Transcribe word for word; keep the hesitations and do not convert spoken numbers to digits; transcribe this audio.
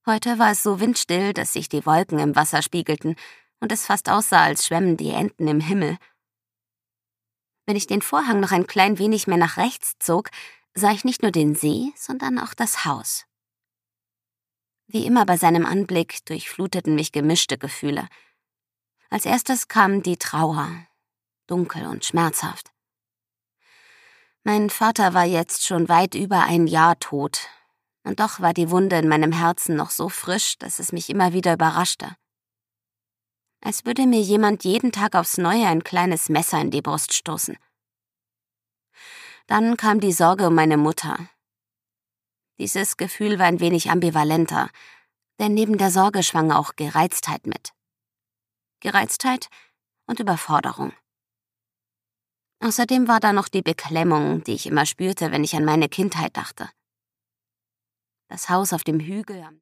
Heute war es so windstill, dass sich die Wolken im Wasser spiegelten und es fast aussah, als schwämmen die Enten im Himmel. Wenn ich den Vorhang noch ein klein wenig mehr nach rechts zog, sah ich nicht nur den See, sondern auch das Haus. Wie immer bei seinem Anblick durchfluteten mich gemischte Gefühle. Als erstes kam die Trauer, dunkel und schmerzhaft. Mein Vater war jetzt schon weit über ein Jahr tot, und doch war die Wunde in meinem Herzen noch so frisch, dass es mich immer wieder überraschte. Als würde mir jemand jeden Tag aufs Neue ein kleines Messer in die Brust stoßen. Dann kam die Sorge um meine Mutter. Dieses Gefühl war ein wenig ambivalenter, denn neben der Sorge schwang auch Gereiztheit mit. Gereiztheit und Überforderung. Außerdem war da noch die Beklemmung, die ich immer spürte, wenn ich an meine Kindheit dachte. Das Haus auf dem Hügel am